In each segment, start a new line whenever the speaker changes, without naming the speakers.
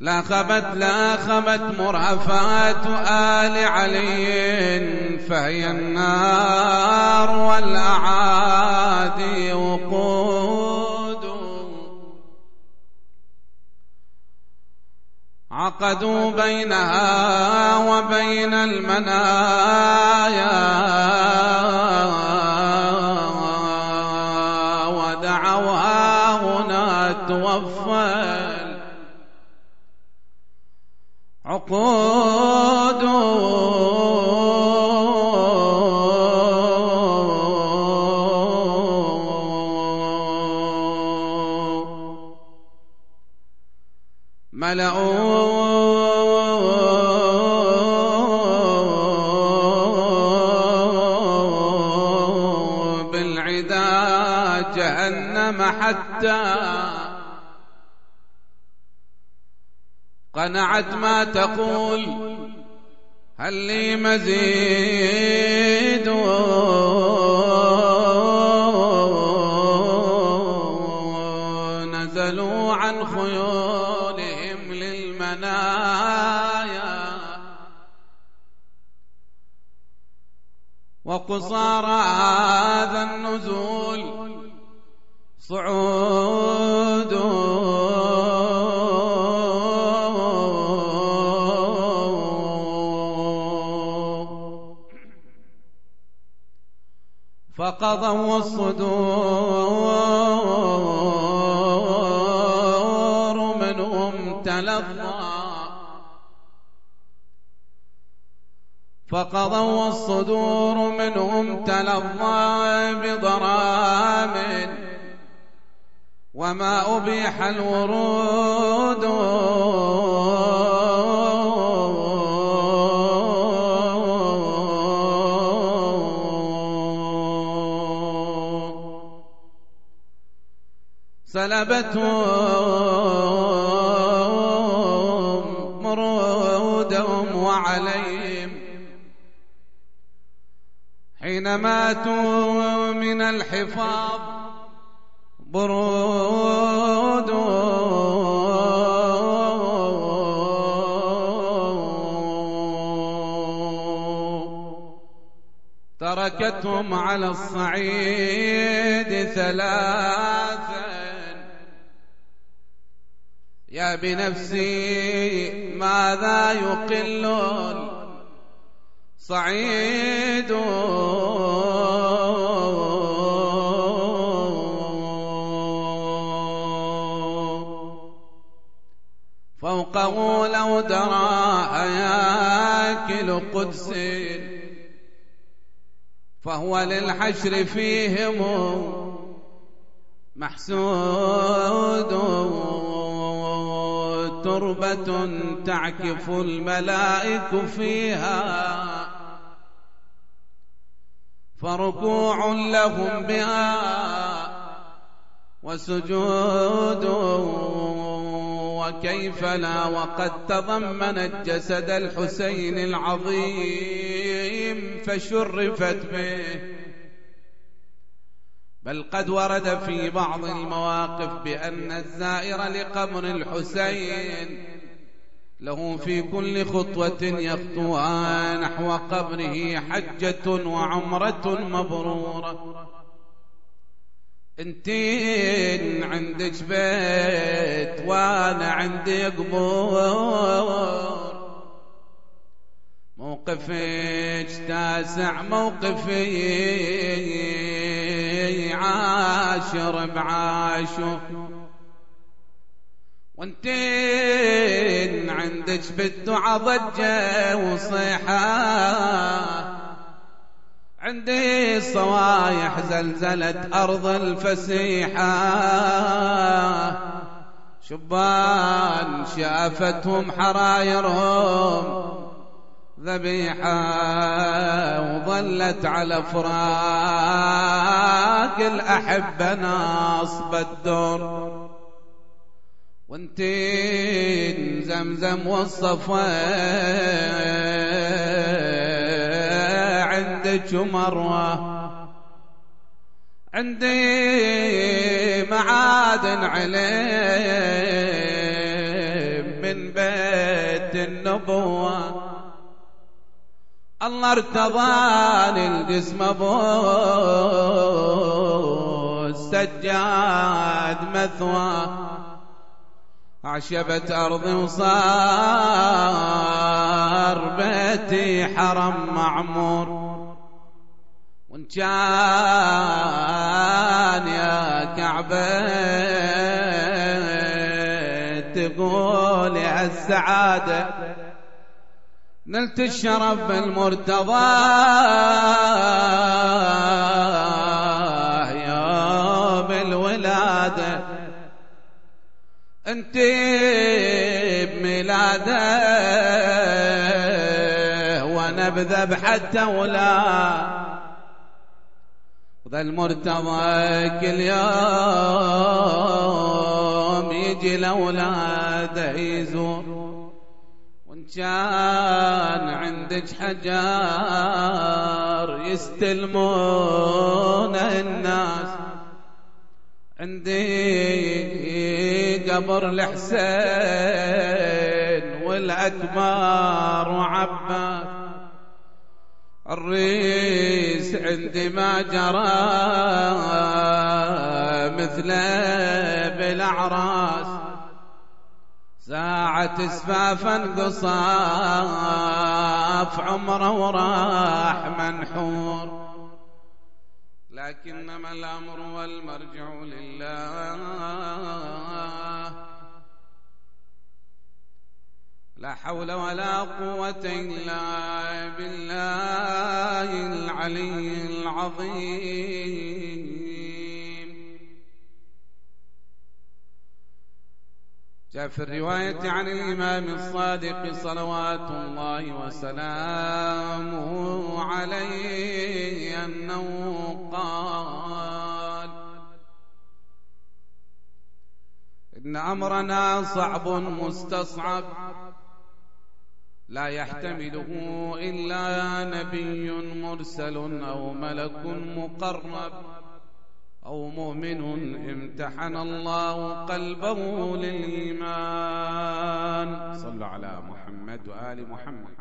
لا خبت مرهفات آل علي، فهي النار والأعادي وقود. عقدوا بينها وبين المنايا ودعوها هنا توفى عقود. ملأوا بالعدا جهنم حتى قنعت ما تقول هل لي مزيد. نزلوا عن خيولهم للمنايا وقصارى هذا النزول صعود. فقضوا الصدور منهم تلظى، فقضوا الصدور منهم تلظى بضرام وما أبيح الورود. سلبتهم مرودهم وعليهم حين ماتوا من الحفاظ برود. تركتهم على الصعيد ثلاثة يا بنفسي ماذا يقل صعيد. فوقه لو درى هياكل قدس فهو للحشر فيهم محسود. تربة تعكف الملائك فيها فركوع لهم بها وسجود. وكيف لا وقد تضمنت جسد الحسين العظيم فشرفت به، بل قد ورد في بعض المواقف بأن الزائر لقبر الحسين له في كل خطوة يخطوها نحو قبره حجة وعمرة مبرورة. انتين عندك بيت وانا عندي قبور، موقفك تاسع موقفي عاشر بعاشر، وانتين عندك بالدعا ضجة وصيحة، عندي صوايح زلزلت أرض الفسيحة، شبان شافتهم حرايرهم ذبيحة، وظلت على فراق الأحبة ناصب الدور، وانتين زمزم والصفا عندك مروة، عندي معادن عليه من بيت النبوة الله ارتضاني القسم ابو السجاد مثوى عشبة أرضي وصار بيتي حرم معمور وإن كان يا كعبة تقول يا السعادة نلت الشرف بالمرتضى يوم الولادة انت بميلاده وانا بذبحته ولا وذا المرتضى كل يوم يجي لاولاده يزور وان كان عندك حجار يستلمون الناس عندي قبر الحسين والأكبر وعباس الريس عندي ما جرى مثله بالأعراس ساعة اسفافا قصاف عمره وراح منحور لكنما الأمر والمرجع لله لا حول ولا قوة إلا بالله العلي العظيم. جاء في الرواية عن الإمام الصادق صلوات الله وسلامه عليه أنه قال إن أمرنا صعب مستصعب لا يحتمله إلا نبي مرسل أو ملك مقرب أو مؤمن امتحن الله قلبه للإيمان. صلوا على محمد وآل محمد.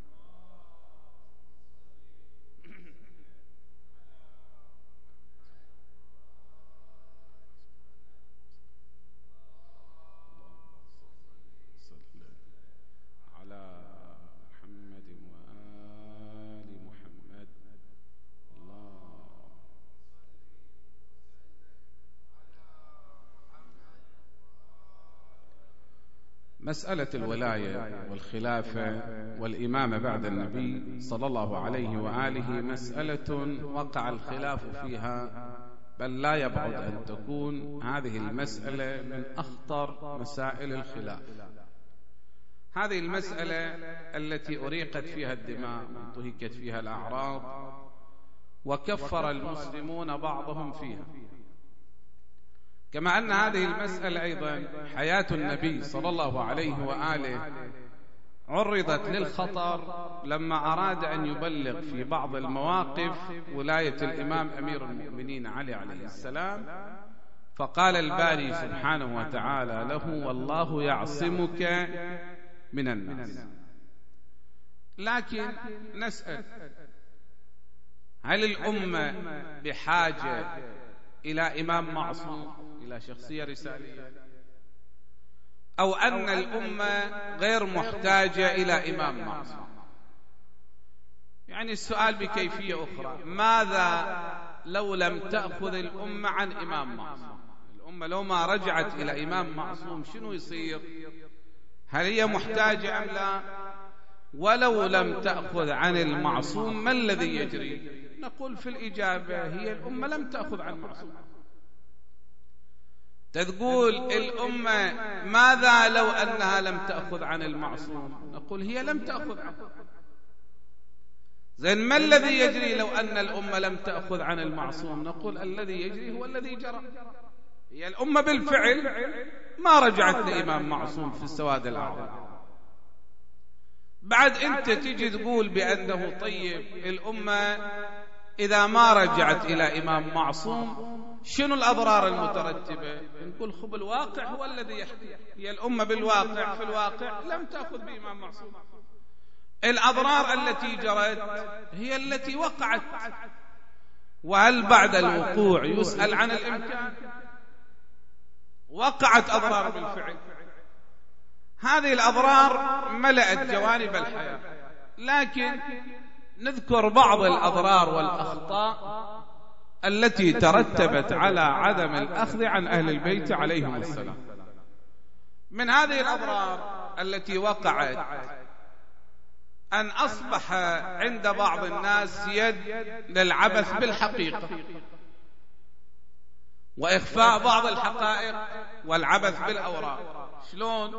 مسألة الولاية والخلافة والإمامة بعد النبي صلى الله عليه وآله مسألة وقع الخلاف فيها بل لا يبعد أن تكون هذه المسألة من أخطر مسائل الخلاف. هذه المسألة التي أريقت فيها الدماء وانتهكت فيها الأعراض وكفر المسلمون بعضهم فيها، كما أن هذه المسألة أيضا حياة النبي صلى الله عليه وآله عرضت للخطر لما أراد أن يبلغ في بعض المواقف ولاية الإمام أمير المؤمنين علي عليه السلام، فقال الباري سبحانه وتعالى له والله يعصمك من الناس. لكن نسأل هل الأمة بحاجة إلى إمام معصوم، إلى شخصية رسالية، أو أن الأمة غير محتاجة إلى إمام معصوم؟ يعني السؤال بكيفية أخرى، ماذا لو لم تأخذ الأمة عن إمام معصوم؟ الأمة لو ما رجعت إلى إمام معصوم شنو يصير؟ هل هي محتاجة أم لا؟ ولو لم تأخذ عن المعصوم ما الذي يجري؟ نقول في الإجابة هي الأمة لم تأخذ عن المعصوم. تقول الأمة ماذا لو أنها لم تأخذ عن المعصوم؟ نقول هي لم تأخذ عنه. زين ما الذي يجري لو أن الأمة لم تأخذ عن المعصوم؟ نقول الذي يجري هو الذي جرى. هي الأمة بالفعل ما رجعت لإمام معصوم في السواد الأعظم. بعد أنت تجي تقول بأنه طيب الأمة إذا ما رجعت إلى إمام معصوم شنو الأضرار المترتبة؟ نقول خب الواقع هو الذي يحكي. هي الأمة بالواقع في الواقع لم تأخذ بإمام معصوم. الأضرار التي جرت هي التي وقعت، وهل بعد الوقوع يسأل عن الإمكان؟ وقعت أضرار بالفعل. هذه الأضرار ملأت جوانب الحياة، لكن نذكر بعض الأضرار والأخطاء التي ترتبت على عدم الأخذ عن أهل البيت عليهم السلام. من هذه الأضرار التي وقعت أن أصبح عند بعض الناس يد للعبث بالحقيقة وإخفاء بعض الحقائق والعبث بالأوراق. شلون؟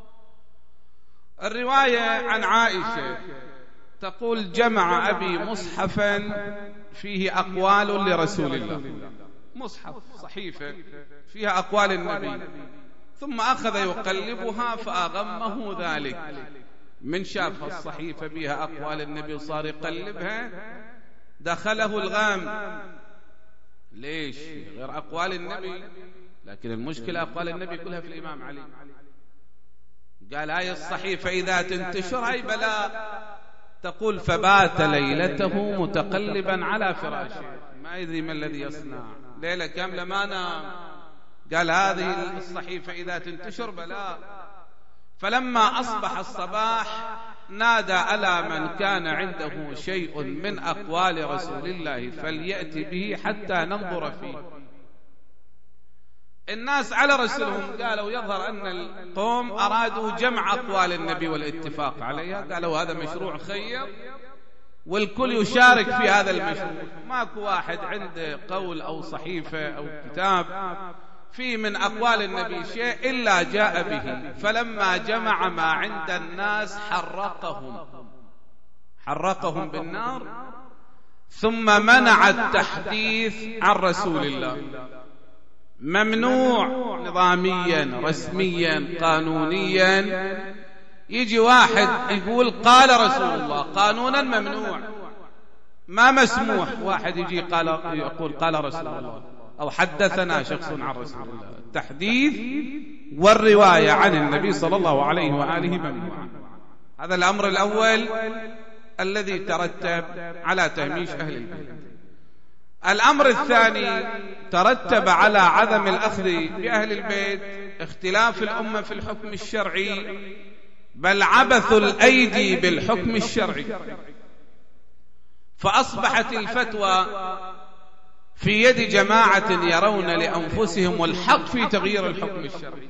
الرواية عن عائشة تقول: جمع أبي مصحفا فيه أقوال لرسول الله. مصحف، صحيفة فيها أقوال النبي، ثم أخذ يقلبها فأغمه ذلك. من شاف الصحيفة بها أقوال النبي وصار يقلبها دخله الغام. ليش؟ غير أقوال النبي، لكن المشكلة أقوال النبي كلها في الإمام علي. قال: هاي الصحيفة إذا تنتشر هاي بلاء. تقول: فبات ليلته متقلبا على فراشه، ما يدري ما الذي يصنع، ليلة كاملة ما نام. قال: هذه الصحيفة إذا تنتشر بلاء. فلما أصبح الصباح نادى على من كان عنده شيء من أقوال رسول الله فليأتي به حتى ننظر فيه. الناس على رسلهم قالوا يظهر أن القوم أرادوا جمع أقوال النبي والاتفاق عليها. قالوا هذا مشروع خير والكل يشارك في هذا المشروع، ماكو واحد عنده قول أو صحيفة أو كتاب في من أقوال النبي شيء إلا جاء به. فلما جمع ما عند الناس حرقهم بالنار، ثم منع التحديث عن رسول الله. ممنوع نظاميا رسميا قانونيا. يجي واحد يقول قال رسول الله، قانونا ممنوع، ما مسموح واحد يجي يقول قال رسول الله أو حدثنا شخص عن رسول الله. التحديث والرواية عن النبي صلى الله عليه وآله ممنوع. هذا الأمر الأول الذي ترتب على تهميش أهل البيت. الأمر الثاني ترتب على عدم الأخذ بأهل البيت اختلاف الأمة في الحكم الشرعي، بل عبث الأيدي بالحكم الشرعي. فأصبحت الفتوى في يد جماعة يرون لأنفسهم الحق في تغيير الحكم الشرعي،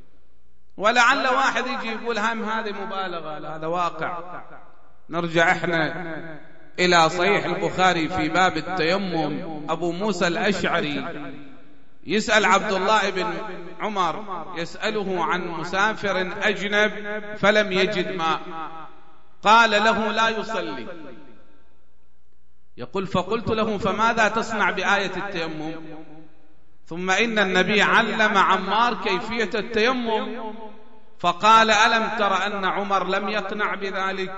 ولعل واحد يجي يقول هم هذه مبالغة. لا، هذا واقع. نرجع احنا إلى صحيح البخاري في باب التيمم. أبو موسى الأشعري يسأل عبد الله بن عمر، يسأله عن مسافر أجنب فلم يجد ماء، قال له لا يصلي. يقول: فقلت له: فماذا تصنع بآية التيمم؟ ثم إن النبي علم عمار كيفية التيمم، فقال: ألم تر أن عمر لم يقنع بذلك؟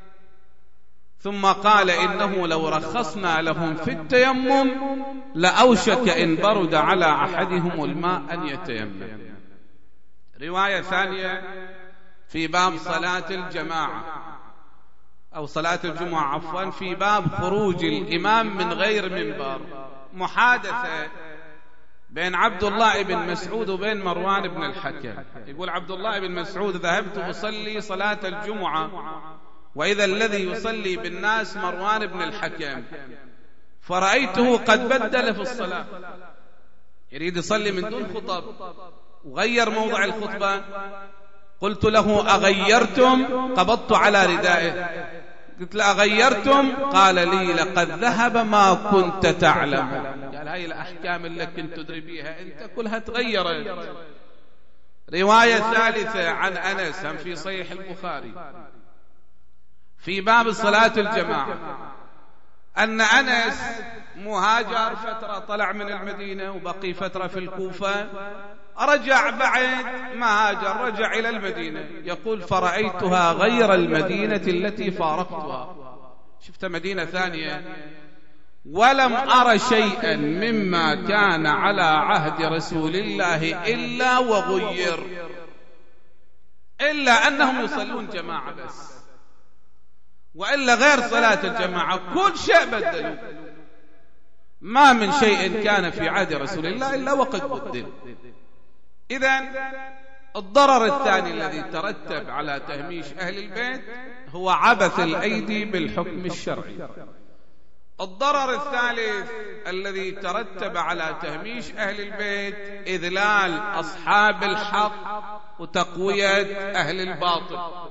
ثم قال: إنه لو رخصنا لهم في التيمم لأوشك إن برد على أحدهم الماء أن يتيمم. رواية ثانية في باب صلاة الجماعة أو صلاة الجمعة عفوا، في باب خروج الإمام من غير منبر. محادثة بين عبد الله بن مسعود وبين مروان بن الحكم. يقول عبد الله بن مسعود: ذهبت أصلي صلاة الجمعة وإذا الذي يصلي بالناس مروان بن الحكم، فرأيته قد بدل في الصلاة، يريد يصلي من دون خطب وغير موضع الخطبة. قلت له: أغيرتم؟ قبضت على ردائه، قلت له: أغيرتم؟ قال لي: لقد ذهب ما كنت تعلم. قال: هاي الأحكام اللي كنت تدري بيها أنت كلها تغيرت. رواية ثالثة عن أنس هم في صحيح البخاري في باب صلاة الجماعة، أن أنس مهاجر فترة، طلع من المدينة وبقي فترة في الكوفة، رجع بعد ما هاجر، رجع إلى المدينة. يقول: فرأيتها غير المدينة التي فارقتها. شفت مدينة ثانية ولم أر شيئا مما كان على عهد رسول الله إلا وغير، إلا أنهم يصلون جماعة بس، وإلا غير صلاة الجماعة كل شيء بدلوا. ما من شيء كان في عهد رسول الله إلا وقد بدل. إذن الضرر الثاني الذي ترتب على تهميش أهل البيت هو عبث الأيدي بالحكم الشرعي. الضرر الثالث الذي ترتب على تهميش أهل البيت إذلال أصحاب الحق وتقوية أهل الباطل.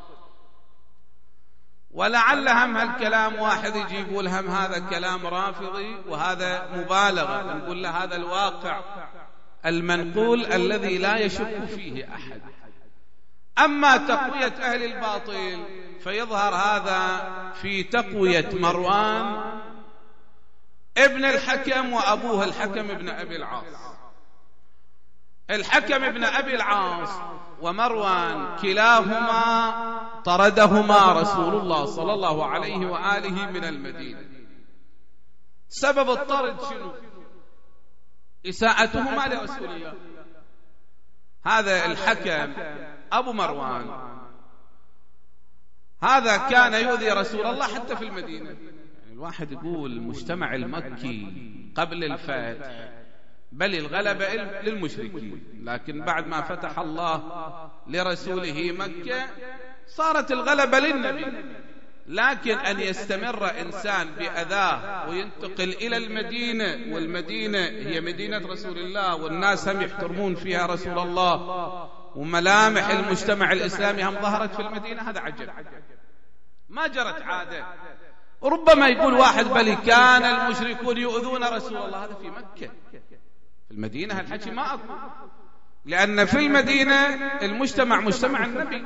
ولعل هم هالكلام واحد يجي يقول هم هذا كلام رافضي وهذا مبالغة، نقول له هذا الواقع المنقول الذي لا يشك فيه أحد. أما تقوية أهل الباطل فيظهر هذا في تقوية مروان ابن الحكم وأبوه الحكم ابن أبي العاص. الحكم ابن أبي العاص ومروان كلاهما طردهما رسول الله صلى الله عليه وآله من المدينة. سبب الطرد شنو؟ إساءتهما لرسول الله. هذا الحكم أبو مروان هذا كان يؤذي رسول الله حتى في المدينة. يعني الواحد يقول المجتمع المكي قبل الفتح بل الغلبة للمشركين، لكن بعد ما فتح الله لرسوله مكة صارت الغلبة للنبي. لكن أن يستمر إنسان بأذاه وينتقل إلى المدينة، والمدينة هي مدينة رسول الله والناس هم يحترمون فيها رسول الله وملامح المجتمع الإسلامي هم ظهرت في المدينة، هذا عجب، ما جرت عادة. ربما يقول واحد بل كان المشركون يؤذون رسول الله، هذا في مكة. في المدينة هالحكي ما أكو، لأن في المدينة المجتمع مجتمع النبي،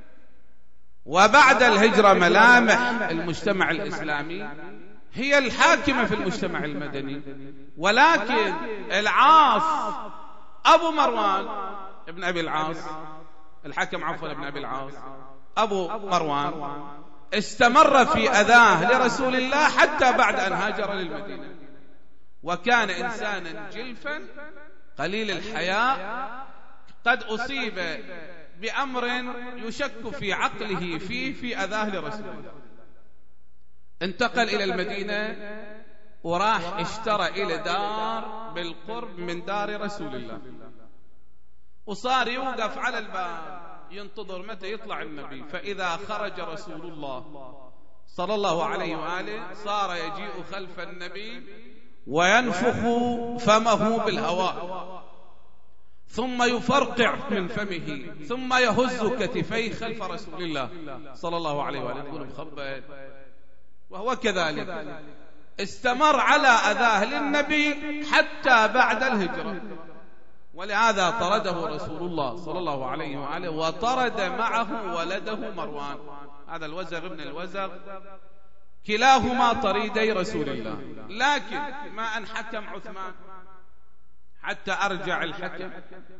وبعد الهجرة ملامح المجتمع الإسلامي هي الحاكمة في المجتمع المدني. ولكن العاص أبو مروان ابن أبي العاص، الحكم عفوا ابن أبي العاص أبو مروان، استمر في أذاه لرسول الله حتى بعد أن هاجر للمدينة، وكان إنسانا جلفا قليل الحياء قد أصيب بأمر يشك في عقله فيه في أذاه لرسول الله. انتقل إلى المدينة وراح اشترى إلى دار بالقرب من دار رسول الله، وصار يوقف على الباب ينتظر متى يطلع النبي. فإذا خرج رسول الله صلى الله عليه وآله صار يجيء خلف النبي وينفخ فمه بالهواء، ثم يفرقع من فمه، ثم يهز كتفيه خلف رسول الله صلى الله عليه وآله يقول مخبئ. وهو كذلك استمر على أذاه للنبي حتى بعد الهجرة، ولهذا طرده رسول الله صلى الله عليه وآله، وطرد معه ولده مروان، هذا الوزغ ابن الوزغ، كلاهما طريدي رسول الله. لكن ما أن حكم عثمان حتى أرجع الحكم،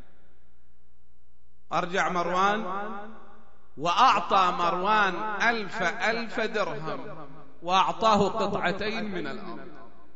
أرجع مروان، وأعطى مروان 1000 درهم، وأعطاه قطعتين من الأرض.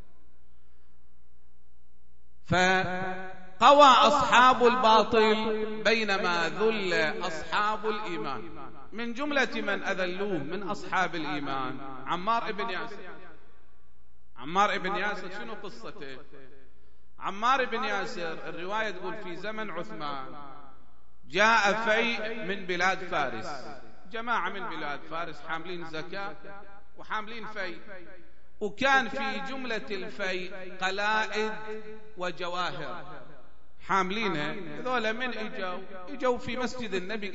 فقوى أصحاب الباطل بينما ذل أصحاب الإيمان. من جملة من أذلوه من أصحاب الإيمان عمار بن ياسر. عمار بن ياسر شنو قصته؟ عمار بن ياسر الرواية تقول في زمن عثمان جاء فيء من بلاد فارس، جماعة من بلاد فارس حاملين زكاة وحاملين فيء، وكان في جملة الفيء قلائد وجواهر حاملينها. هذول من اجوا في مسجد النبي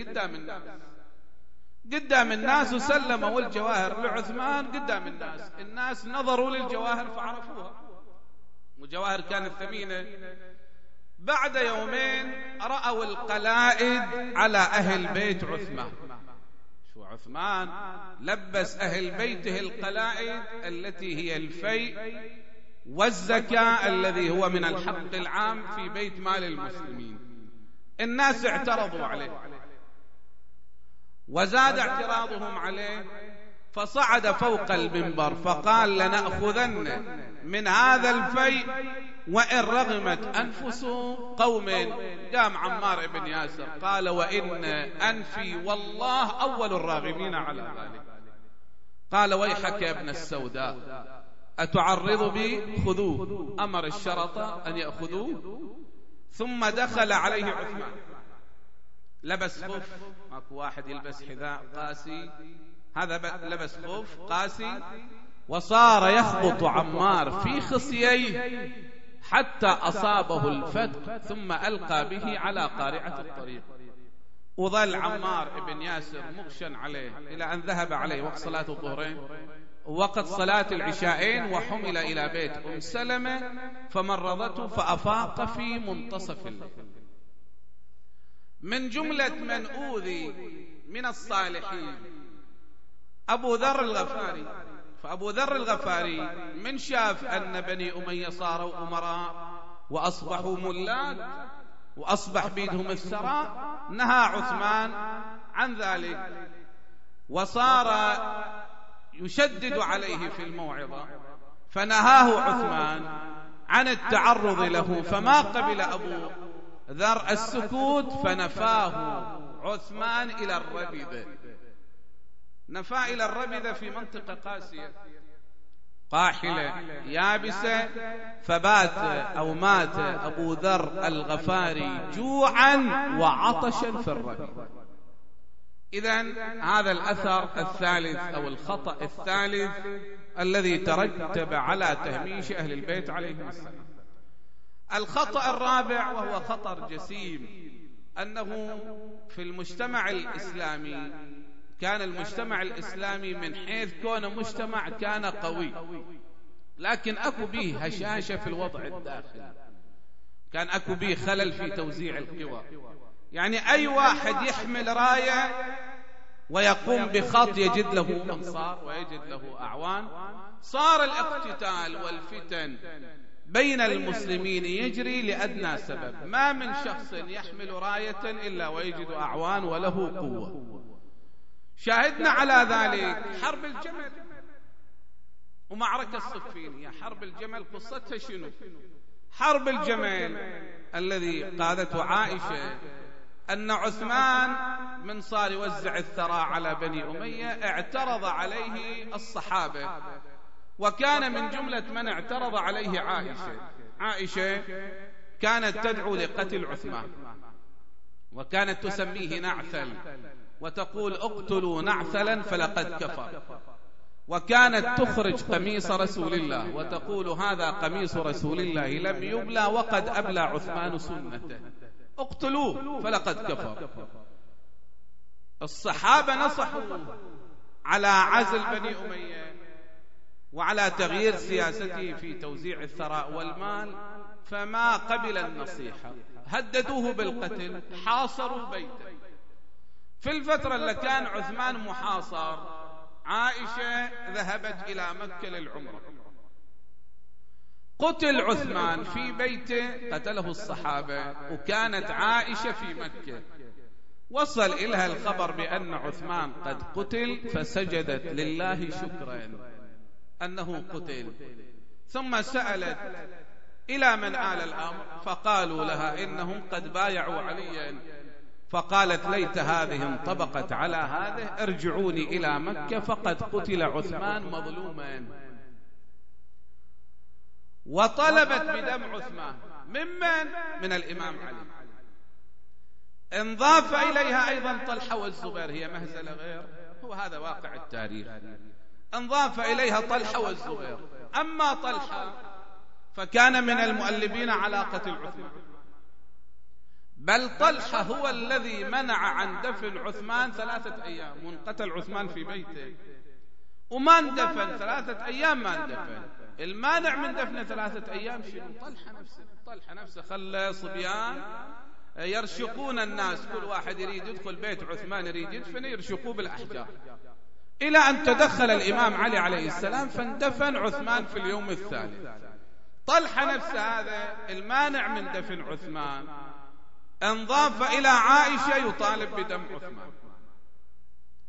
قدام الناس وسلموا الجواهر لعثمان قدام الناس. الناس نظروا للجواهر فعرفوها، وجواهر كانت ثمينة. بعد يومين رأوا القلائد على أهل بيت عثمان. شو عثمان لبس أهل بيته القلائد التي هي الفيء والزكاة الذي هو من الحق العام في بيت مال المسلمين. الناس اعترضوا عليه، وزاد اعتراضهم عليه، فصعد فوق المنبر فقال لنأخذن من هذا الفيء وإن رغمت أنفس قوم. قام عمار بن ياسر قال وإن أنفي والله أول الراغبين على ذلك. قال ويحك يا ابن السوداء أتعرض بي؟ خذوه. أمر الشرطة أن يأخذوه. ثم دخل عليه عثمان لبس خف، ماكو واحد يلبس حذاء قاسي، هذا لبس خف قاسي، وصار يخبط عمار في خصييه حتى أصابه الفتق ثم ألقى به على قارعة الطريق. وظل عمار بن ياسر مغشى عليه إلى أن ذهب عليه وقت صلاة الظهرين ووقت صلاة العشاءين، وحمل إلى بيت أم سلمة فمرضته فأفاق في منتصف الليل. من جملة من أوذي من الصالحين أبو ذر الغفاري. فأبو ذر الغفاري من شاف أن بني أمية صاروا أمراء وأصبحوا ملاك وأصبح بيدهم الثراء، نهى عثمان عن ذلك وصار يشدد عليه في الموعظة، فنهاه عثمان عن التعرض له، فما قبل أبو ذر السكوت فنفاه عثمان إلى الربذة. نفى إلى الربذة في منطقة قاسية قاحلة يابسة، فبات أو مات أبو ذر الغفاري جوعا وعطشا في الربذة. إذن هذا الأثر الثالث أو الخطأ الثالث الذي ترتب على تهميش أهل البيت عليهم السلام. الخطأ الرابع وهو خطر جسيم، أنه في المجتمع الإسلامي كان المجتمع الإسلامي من حيث كونه مجتمع كان قوي، لكن أكو به هشاشة في الوضع الداخلي، كان أكو به خلل في توزيع القوى. يعني أي واحد يحمل راية ويقوم بخط يجد له أنصار ويجد له أعوان. صار الاقتتال والفتن بين المسلمين يجري لأدنى سبب، ما من شخص يحمل راية إلا ويجد أعوان وله قوة. شاهدنا على ذلك حرب الجمل ومعركة الصفين. حرب الجمل قصتها شنو؟ حرب الجمل الذي قادته عائشة أن عثمان من صار يوزع الثراء على بني أمية اعترض عليه الصحابة، وكان من جملة من اعترض عليه عائشة كانت تدعو لقتل عثمان، وكانت تسميه نعثل وتقول اقتلوا نعثلا فلقد كفر، وكانت تخرج قميص رسول الله وتقول هذا قميص رسول الله لم يبلى وقد أبلى عثمان سنته، اقتلوه فلقد كفر. الصحابة نصحوا على عزل بني أمية وعلى تغيير سياسته في توزيع الثراء والمال، فما قبل النصيحة، هددوه بالقتل، حاصروا بيته. في الفترة اللي كان عثمان محاصر عائشة ذهبت إلى مكة للعمرة، قتل عثمان في بيته، قتله الصحابة، وكانت عائشة في مكة. وصل إلها الخبر بأن عثمان قد قتل فسجدت لله شكرا أنه قتل، ثم سألت إلى من آل الأمر، فقالوا لها إنهم قد بايعوا عليا، فقالت ليت هذه انطبقت على هذه، ارجعوني إلى مكة فقد قتل عثمان مظلوما. وطلبت بدم عثمان من الإمام علي. انضاف إليها أيضا طلحة والزبير، هي مهزلة غير، هو هذا واقع التاريخ. انضاف إليها طلحة والزبير. أما طلحة فكان من المؤلبين على قتل عثمان، بل طلحة هو الذي منع عن دفن عثمان 3 أيام، وانقتل عثمان في بيته وما اندفن 3 أيام، ما اندفن. المانع من دفن 3 أيام شنو؟ طلحة نفسه خلى صبيان يرشقون الناس، كل واحد يريد يدخل بيت عثمان يريد يدفن يرشقوه بالأحجار، إلى أن تدخل الإمام علي عليه السلام فاندفن عثمان في اليوم الثالث. طلحة نفسه هذا المانع من دفن عثمان انضاف إلى عائشة يطالب بدم عثمان.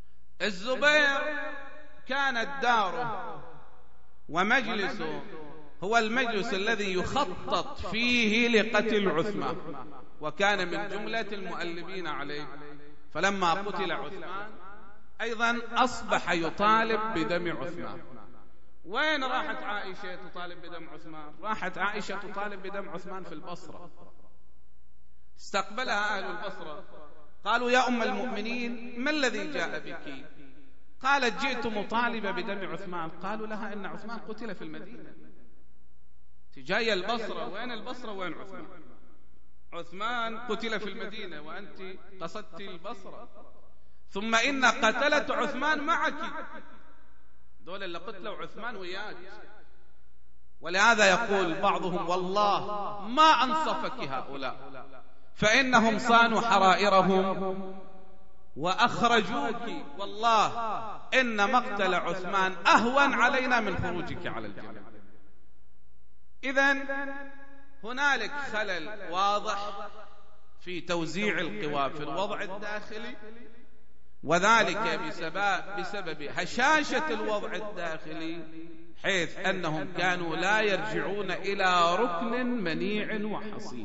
الزبير كانت داره ومجلسه هو المجلس الذي يخطط فيه لقتل عثمان، وكان من جملة المؤلبين عليه. فلما قتل عثمان أيضا أصبح يطالب بدم عثمان. وين راحت عائشة تطالب بدم عثمان؟ راحت عائشة تطالب بدم عثمان في البصرة. استقبلها أهل البصرة، قالوا يا أم المؤمنين ما الذي جاء بك؟ قالت جئت مطالبة بدم عثمان. قالوا لها إن عثمان قتل في المدينة. جاية البصرة، وين البصرة وين عثمان؟ عثمان قتل في المدينة وأنت قصدت البصرة. ثم إن قتلت عثمان معك، دول اللي قتلوا عثمان وياك. ولهذا يقول بعضهم والله ما أنصفك هؤلاء، فإنهم صانوا حرائرهم وأخرجوك، والله إن مقتل عثمان أهون علينا من خروجك على الجبل. إذن هنالك خلل واضح في توزيع القوى في الوضع الداخلي، وذلك بسبب هشاشة الوضع الداخلي، حيث أنهم كانوا لا يرجعون إلى ركن منيع وحصين.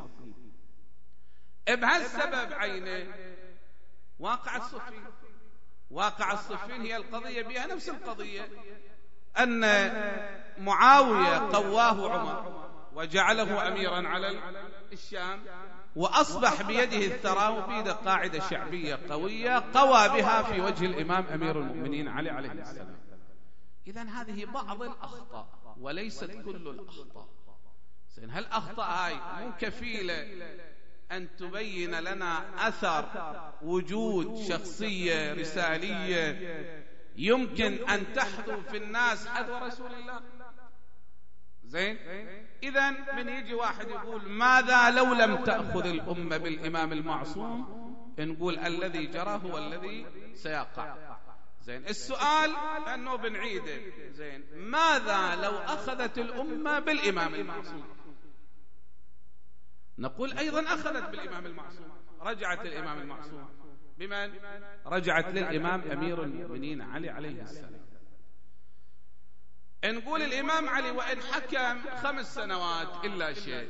بهالسبب عينه واقع الصفين. واقع الصفين هي القضية بها نفس القضية، أن معاوية قواه عمر وجعله أميرا على الشام، وأصبح بيده الثراء وبيده قاعدة شعبية قوية قوى بها في وجه الإمام أمير المؤمنين علي عليه السلام. إذن هذه بعض الأخطاء وليست كل الأخطاء. هالأخطاء هاي مو كفيلة أن تبين لنا أثر وجود شخصية رسالية يمكن أن تحذو في الناس حذو رسول الله. زين، إذن من يجي واحد يقول ماذا لو لم تأخذ الأمة بالإمام المعصوم؟ نقول الذي جرى هو الذي سيقع. زين، السؤال أنه بنعيده. زين، ماذا لو أخذت الأمة بالإمام المعصوم؟ نقول أيضا أخذت بالإمام المعصوم. رجعت الإمام المعصوم بمن؟ رجعت للإمام أمير المؤمنين علي عليه السلام. نقول الإمام علي وإن حكم 5 سنوات إلا شيء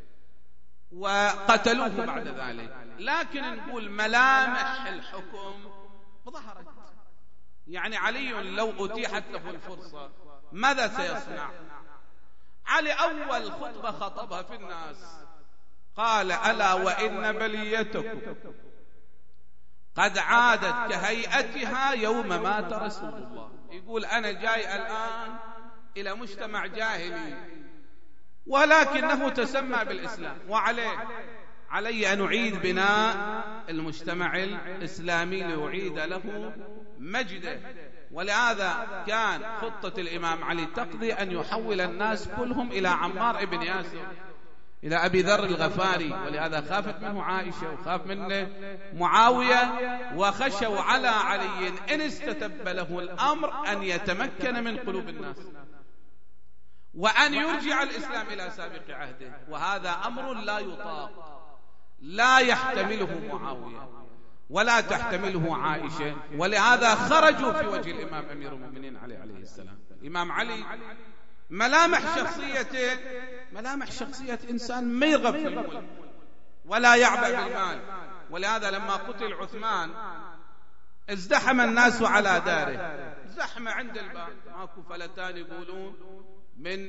وقتلوه بعد ذلك، لكن نقول ملامح الحكم ظهرت. يعني علي لو أتيحت له الفرصة ماذا سيصنع؟ علي أول خطبة خطبها في الناس قال ألا وإن بليتكم قد عادت كهيئتها يوم مات رسول الله. يقول أنا جاي الآن إلى مجتمع جاهلي ولكنه تسمى بالإسلام، علي أن أعيد بناء المجتمع الإسلامي لأعيد له مجده. ولهذا كان خطة الإمام علي تقضي أن يحول الناس كلهم إلى عمار ابن ياسر، إلى أبي ذر الغفاري. ولهذا خافت منه عائشة وخاف منه معاوية، وخشوا على علي إن استتب له الأمر أن يتمكن من قلوب الناس وأن يرجع الإسلام إلى سابق عهده. وهذا أمر لا يطاق، لا يحتمله معاوية ولا تحتمله عائشة. ولهذا خرجوا في وجه الإمام أمير المؤمنين عليه السلام. الإمام علي ملامح شخصيته ملامح شخصية إنسان ما يرغب في الملك ولا يعبأ بالمال. ولهذا لما قتل عثمان ازدحم الناس على داره، زحمة عند الباب، ماكو فلتان يقولون من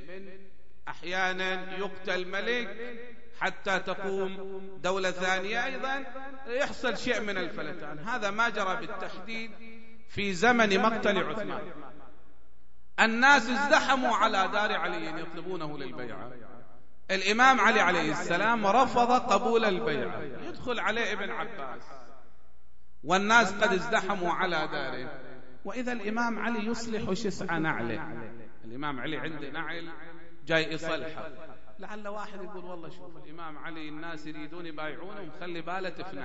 أحيانا يقتل ملك حتى تقوم دولة ثانية أيضا يحصل شيء من الفلتان. هذا ما جرى بالتحديد في زمن مقتل عثمان. الناس ازدحموا على دار علي يطلبونه للبيعة. الإمام علي عليه السلام رفض قبول البيعة. يدخل عليه ابن عباس والناس قد ازدحموا على داره، وإذا الإمام علي يصلح شسع نعله. الإمام علي عنده نعل جاي يصلحه. لعل واحد يقول والله شوف الإمام علي الناس يريدون يبايعونه ومخلي باله في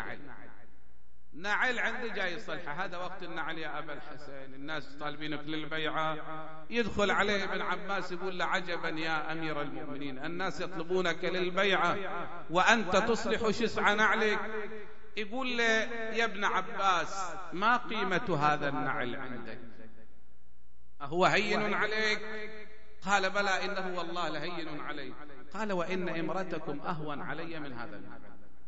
نعل عنده جاي يصلحه. هذا وقت النعل يا أبا الحسين، الناس طالبينك للبيعة. يدخل عليه ابن عباس يقول له عجبا يا أمير المؤمنين، الناس يطلبونك للبيعة وأنت تصلح شسع نعلك. يقول له يا ابن عباس ما قيمة هذا النعل عندك؟ أهو هين عليك؟ قال بلى إنه والله لهين علي. قال وإن امرتكم أهون علي من هذا المال.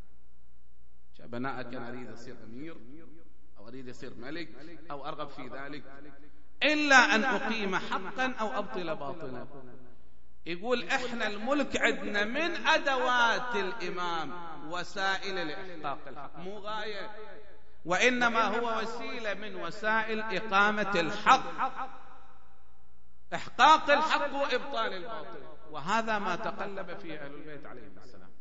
بناء كان أريد أصير أمير أو أريد أصير ملك أو أرغب في ذلك، إلا أن أقيم حقا أو أبطل باطلا. يقول إحنا الملك عندنا من أدوات الإمام وسائل لإحقاق الحق، مو غاية، وإنما هو وسيلة من وسائل إقامة الحق، إحقاق الحق وإبطال الباطل. وهذا ما تقلب فيه أهل البيت عليهم السلام.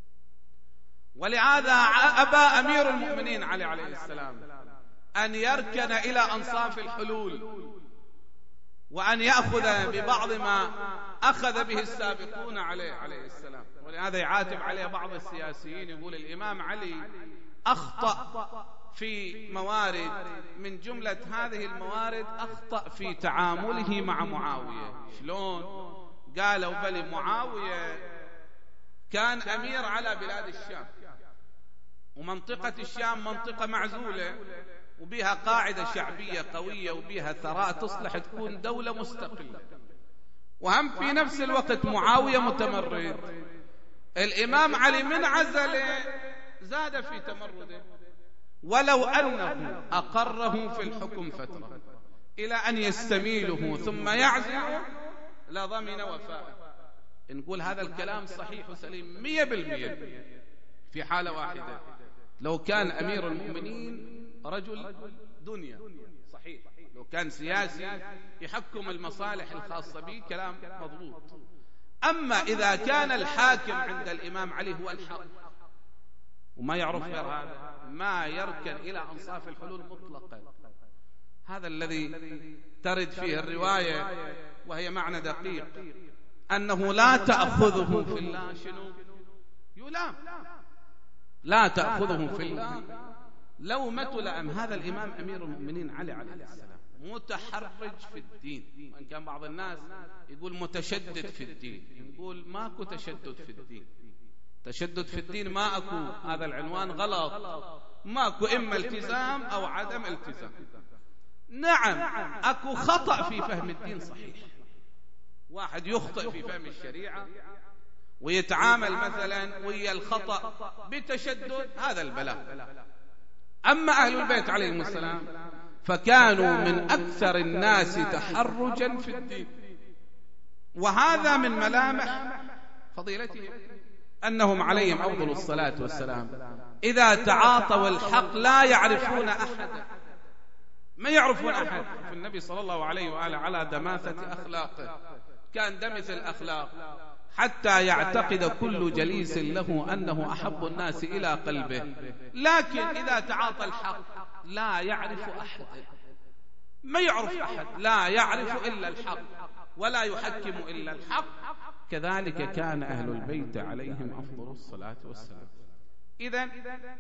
ولهذا أبى أمير المؤمنين علي عليه السلام أن يركن إلى أنصاف الحلول، وأن يأخذ ببعض ما أخذ به السابقون عليه السلام. ولهذا يعاتب عليه بعض السياسيين، يقول الإمام علي أخطأ في موارد، من جملة هذه الموارد أخطأ في تعامله مع معاوية. شلون؟ قالوا بل معاوية كان أمير على بلاد الشام، ومنطقة الشام منطقة معزولة وبها قاعدة شعبية قوية وبها ثراء تصلح تكون دولة مستقلة، وهم في نفس الوقت معاوية متمرد. الإمام علي من عزله زاد في تمرده، ولو أنه أقره في الحكم فترة إلى أن يستميله ثم يعزله لضمن وفاءه. نقول هذا الكلام صحيح وسليم 100% في حالة واحدة، لو كان أمير المؤمنين رجل دنيا صحيح، لو كان سياسي يحكم المصالح الخاصة به كلام مضبوط. أما إذا كان الحاكم عند الإمام علي هو الحق وما يعرف غير هذا، ما يركن إلى أنصاف الحلول مطلقا. هذا الذي ترد فيه الرواية، وهي معنى دقيق، أنه لا تأخذه في الله شنو يلام، لا تأخذه في الله لومة لأم. هذا الإمام أمير المؤمنين علي عليه السلام متحرج في الدين، وإن كان بعض الناس يقول متشدد في الدين، نقول ماكو تشدد في الدين. تشدد في الدين ما أكو، هذا العنوان غلط. ماكو إما التزام أو عدم التزام. نعم أكو خطأ في فهم الدين صحيح، واحد يخطئ في فهم الشريعة ويتعامل مثلا ويا الخطأ بتشدد، هذا البلاء. أما أهل البيت عليهم السلام فكانوا من أكثر الناس تحرجا في الدين، وهذا من ملامح فضيلتهم أنهم عليهم أفضل الصلاة والسلام إذا تعاطوا الحق لا يعرفون أحدا، ما يعرفون أحد. في النبي صلى الله عليه وآله على دماثة أخلاقه، كان دمث الأخلاق حتى يعتقد كل جليس له أنه أحب الناس إلى قلبه، لكن إذا تعاطى الحق لا يعرف أحد، ما يعرف أحد، لا يعرف إلا الحق ولا يحكم إلا الحق. كذلك كان أهل البيت عليهم أفضل الصلاة والسلام. إذن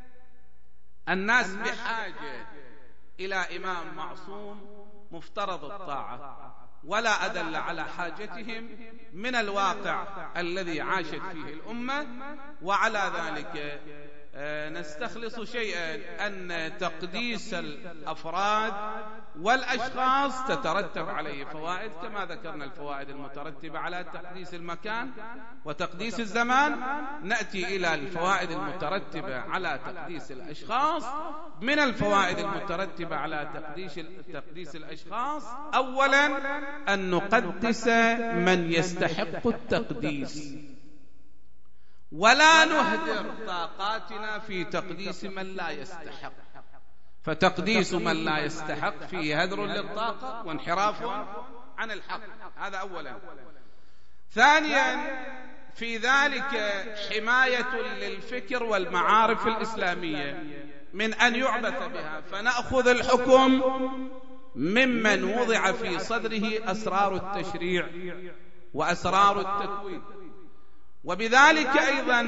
الناس بحاجة إلى إمام معصوم مفترض الطاعة، ولا أدل على حاجتهم من الواقع الذي عاشت فيه الأمة. وعلى ذلك نستخلص شيئا، أن تقديس الأفراد والأشخاص تترتب عليه فوائد، كما ذكرنا الفوائد المترتبة على تقديس المكان وتقديس الزمان. نأتي إلى الفوائد المترتبة على تقديس الأشخاص. من الفوائد المترتبة على تقديس الأشخاص، أولا أن نقدس من يستحق التقديس، ولا نهدر طاقاتنا في تقديس من لا يستحق. فتقديس من لا يستحق فيه هدر للطاقة وانحراف عن الحق، هذا أولا. ثانيا في ذلك حماية للفكر والمعارف الإسلامية من أن يعبث بها، فنأخذ الحكم ممن وضع في صدره أسرار التشريع وأسرار التكوين، وبذلك أيضا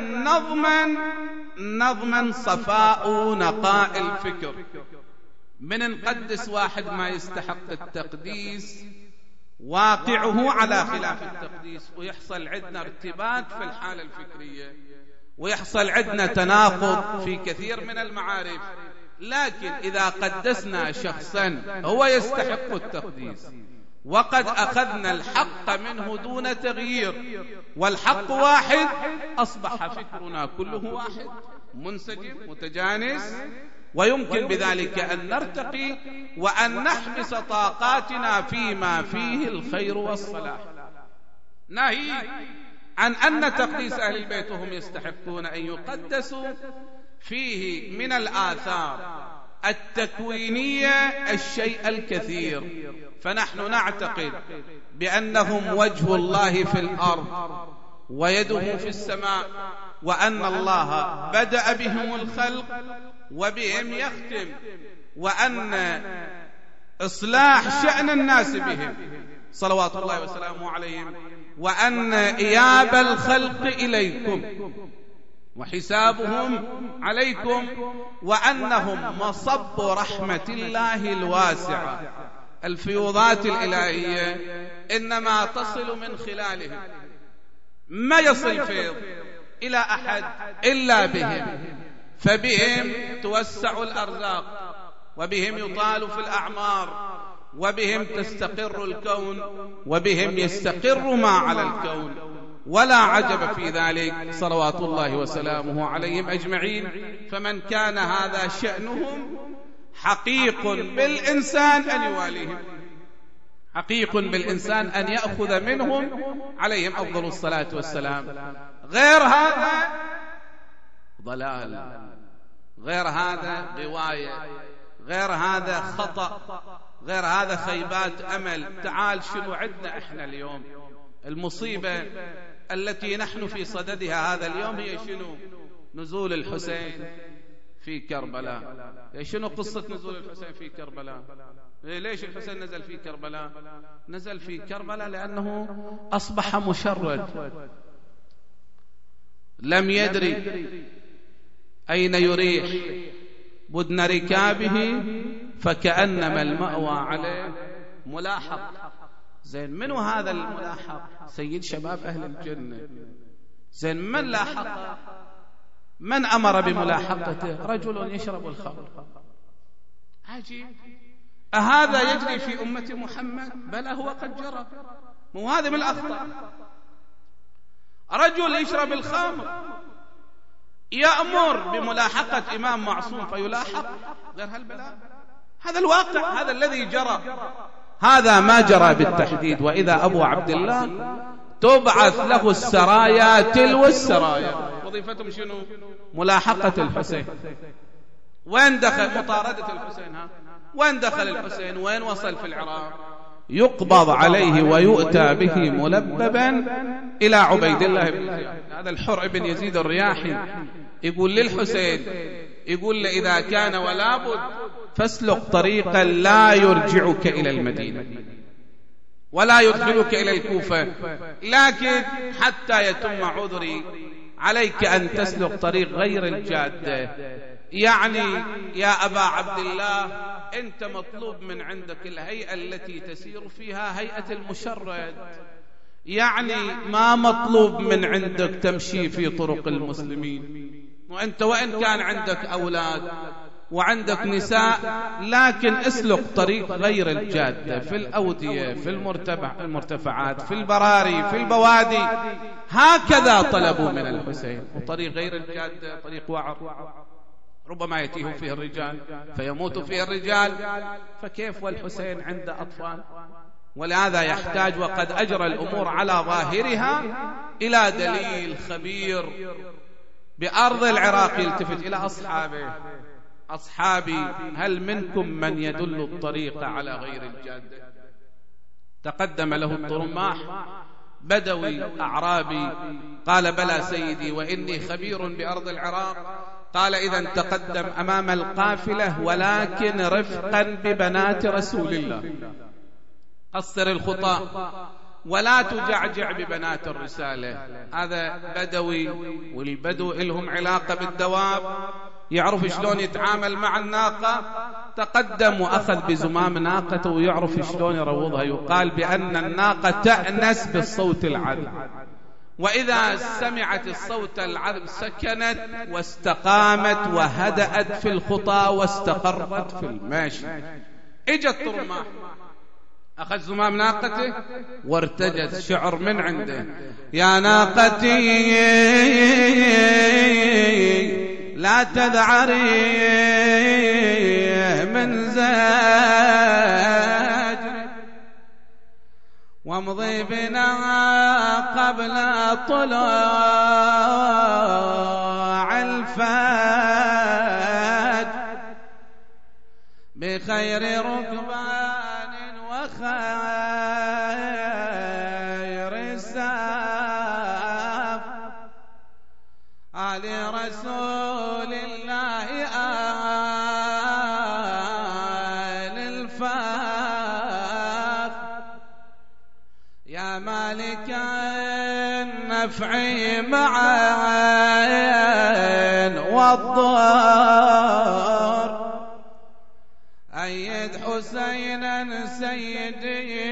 نظما صفاء نقاء الفكر، من نقدس واحد ما يستحق التقديس واقعه على خلاف التقديس، ويحصل عندنا ارتباك في الحالة الفكرية، ويحصل عندنا تناقض في كثير من المعارف. لكن إذا قدسنا شخصا هو يستحق التقديس وقد أخذنا الحق منه دون تغيير، والحق واحد، أصبح فكرنا كله واحد منسجم متجانس، ويمكن بذلك أن نرتقي وأن نحبس طاقاتنا فيما فيه الخير والصلاح. ناهي عن أن تقديس أهل البيت وهم يستحقون أن يقدسوا فيه من الآثار التكوينية الشيء الكثير، فنحن نعتقد بأنهم وجه الله في الأرض ويده في السماء، وأن الله بدأ بهم الخلق وبهم يختم، وأن إصلاح شأن الناس بهم صلوات الله وسلامه عليهم، وأن إياب الخلق إليكم وحسابهم عليكم، وأنهم مصب رحمة الله الواسعة. الفيوضات الإلهية إنما تصل من خلالهم، ما يصل فيض إلى أحد إلا بهم، فبهم توسع الأرزاق، وبهم يطال في الأعمار، وبهم تستقر الكون، وبهم يستقر ما على الكون، ولا عجب في ذلك صلوات الله وسلامه عليهم أجمعين. فمن كان هذا شأنهم حقيق بالإنسان أن يواليهم، حقيق بالإنسان أن يأخذ منهم عليهم أفضل الصلاة والسلام. غير هذا ضلال، غير هذا غواية، غير هذا خطأ، غير هذا خيبات أمل. تعال شنو عندنا إحنا اليوم؟ المصيبة التي نحن في صددها هذا اليوم هي شنو؟ نزول الحسين في كربلاء. شنو قصة نزول الحسين في كربلاء؟ ليش الحسين نزل في كربلاء؟ نزل في كربلاء لأنه أصبح مشرد، لم يدري أين يريح بدن ركابه، فكأنما المأوى عليه ملاحق. زين منو هذا الملاحق؟ سيد شباب أهل الجنة. زين من لاحق؟ من أمر بملاحقته؟ رجل يشرب الخمر. عجيب، أهذا يجري في أمة محمد؟ بلى هو قد جرى، مو هذا من الأخطاء. رجل يشرب الخمر يأمر بملاحقة إمام معصوم فيلاحق؟ غير هالبلاء. هذا الواقع، هذا الذي جرى، هذا ما جرى بالتحديد. وإذا أبو عبد الله تبعث له السرايا تلو السرايا، وظيفتهم شنو؟ ملاحقة الحسين. وين دخل؟ مطاردة الحسين. وين دخل الحسين؟ وين وصل في العراق؟ يقبض عليه ويؤتى به ملببا إلى عبيد الله بن زياد. هذا الحر بن يزيد الرياحي يقول للحسين، يقول له إذا كان ولا بد فاسلك طريقا لا يرجعك إلى المدينة ولا يدخلك إلى الكوفة، لكن حتى يتم عذري عليك أن تسلك طريق غير الجادة. يعني يا أبا عبد الله أنت مطلوب من عندك الهيئة التي تسير فيها هيئة المشرد، يعني ما مطلوب من عندك تمشي في طرق المسلمين. وأنت وإن كان عندك أولاد وعندك نساء، لكن اسلك طريق غير الجادة، في الأودية، في المرتفعات، في البراري، في البوادي. هكذا طلبوا من الحسين. وطريق غير الجادة طريق وعر، ربما يتيه فيه الرجال فيموت فيه الرجال، فكيف والحسين عنده أطفال؟ ولهذا يحتاج، وقد أجرى الأمور على ظاهرها، إلى دليل خبير بأرض العراق يلتفت إلى أصحابه: أصحابي هل منكم من يدل الطريق على غير الجادة؟ تقدم له الطرماح بدوي أعرابي، قال بلى سيدي وإني خبير بأرض العراق. قال إذن تقدم أمام القافلة، ولكن رفقا ببنات رسول الله، قصر الخطى ولا تجعجع ببنات الرسالة. هذا بدوي، والبدو لهم علاقة بالدواب، يعرف شلون يتعامل مع الناقة. تقدم وأخذ بزمام ناقته ويعرف شلون يروضها. يقال بأن الناقة تأنس بالصوت العذب، وإذا سمعت الصوت العذب سكنت واستقامت وهدأت في الخطى واستقرت في الماشي. اجت الطرماح أخذ زمام ناقته وارتجت شعر من عنده: يا ناقتي لا تذعري من زجري، وامضي بنا قبل طلوع الفجر بخير ركبان وخير الساف، آل رسول الله آل الفاف، يا مالك النفع معا والضر، أيد حسينا سيدي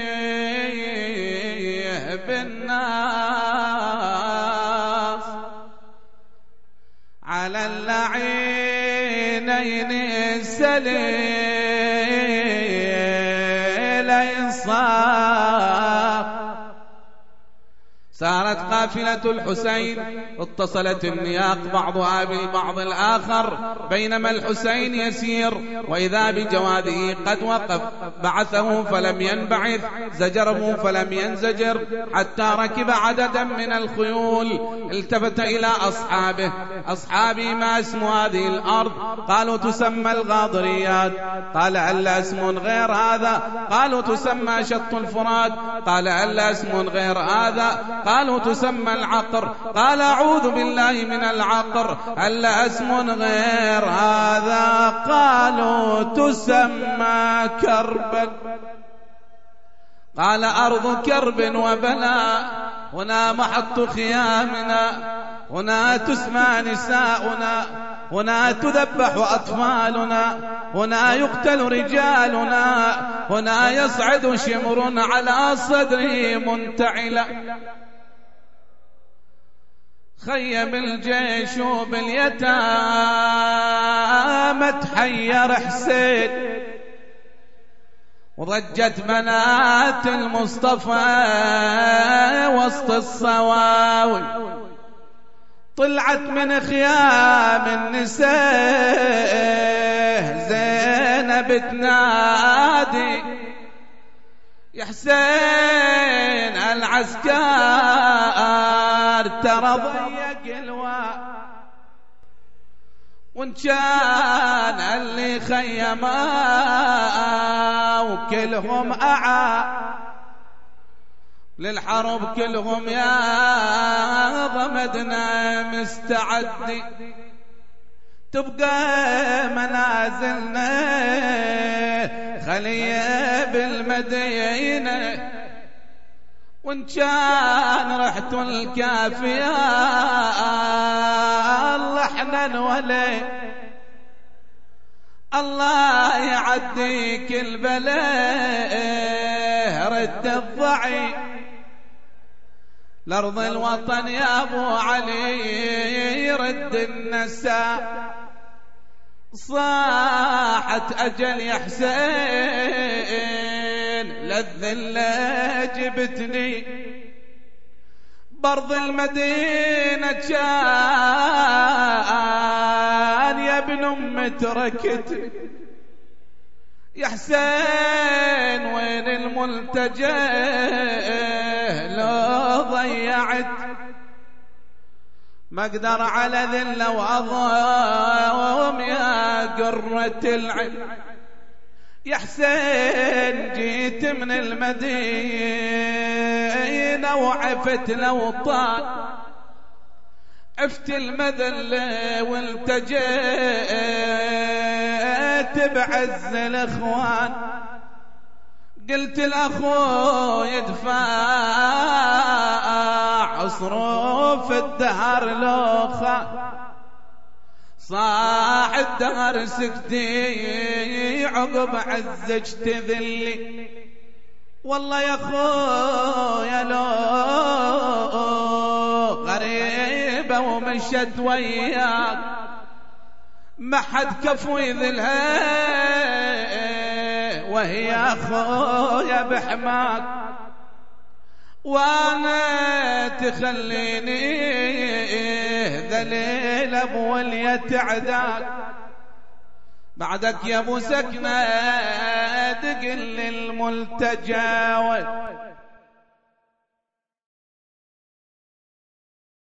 بالناس، على اللعينين السليل إنصاف. سارت قافلة الحسين، اتصلت النياق بعضها بالبعض الآخر، بينما الحسين يسير وإذا بجواده قد وقف، بعثه فلم ينبعث، زجره فلم ينزجر، حتى ركب عددا من الخيول. التفت إلى أصحابه: أصحابي ما اسم هذه الأرض؟ قالوا تسمى الغاضريات. قال ألا اسم غير هذا؟ قالوا تسمى شط الفرات. قال ألا اسم غير هذا؟ قالوا تسمى العقر. قال أعوذ بالله من العقر، ألا اسم غير هذا؟ قالوا تسمى كربا. قال أرض كرب وبلاء، هنا محط خيامنا، هنا تسمى نساؤنا، هنا تذبح أطفالنا، هنا يقتل رجالنا، هنا يصعد شمر على صدره منتعلا. خيم الجيش باليتامى تحير حسين، وضجت بنات المصطفى وسط الصواوي، طلعت من خيام النساء زينب تنادي: يا حسين العسكر ترى ضيق الواد، وان كان اللي خيما وكلهم أعى للحرب كلهم يا ضمدنا مستعد، تبقى منازلنا خليه بالمدينة، وان كان رحت الكافية الله احنا ولي، الله يعديك البلاء رد الضعيف لأرض الوطن يا أبو علي رد النساء. صاحت أجل يا حسين للذلة جبتني، برض المدينة كان يا ابن أم تركتني، يا حسين وين الملتجأ لو ضيعت، ما اقدر على ذل وأضام يا قرة العين، يا حسين جيت من المدينة وعفت الأوطان، عفت المذلة والتجيت بعز الإخوان، قلت الأخو يدفع صروف الدهر لوخا، صاح الدهر سكتي عقب عزك تذلي، والله يا خويا لو غريبة ومشت وياك ما حد كفو يذلها وهي أخويا بحماك، وانا تخليني ذليل ابو وليت عداك، بعدك يا ابو سكنة تقل الملتجى